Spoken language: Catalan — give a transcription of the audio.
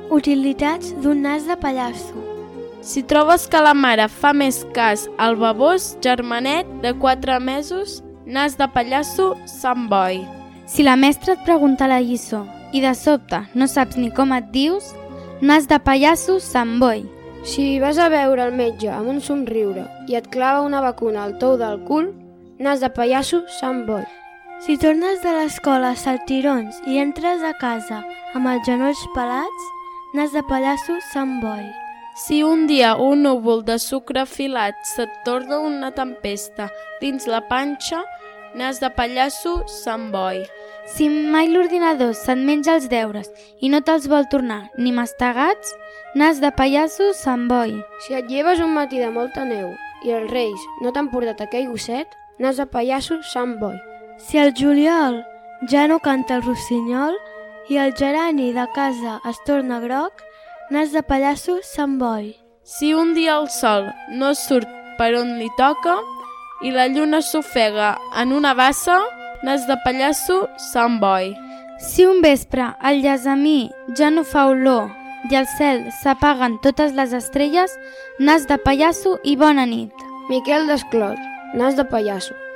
Utilitats d'un nas de pallasso. Si trobes que la mare fa més cas al babós, germanet de 4 mesos, nas de pallasso, Sant Boi. Si la mestra et pregunta la lliçó i de sobte no saps ni com et dius, nas de pallasso, Sant Boi. Si vas a veure el metge amb un somriure i et clava una vacuna al tou del cul, nas de pallasso, Sant Boi. Si tornes de l'escola a saltirons i entres a casa amb els genolls pelats, nas de pallasso, Sant Boi. Si un dia un núvol de sucre filat se't torna una tempesta dins la panxa, nas de pallasso, Sant Boi. Si mai l'ordinador se't menja els deures i no te'ls vol tornar ni mastegats, nas de pallasso, Sant Boi. Si et lleves un matí de molta neu i els reis no t'han portat aquell gosset, nas de pallasso, Sant Boi. Si el juliol ja no canta el rossinyol i el gerani de casa es torna groc, nas de pallasso, Sant Boi. Si un dia el sol no surt per on li toca i la lluna s'ofega en una bassa, nas de pallasso, Sant Boi. Si un vespre el llasamí ja no fa olor i al cel s'apaguen totes les estrelles, nas de pallasso i bona nit. Miquel Desclot, nas de pallasso.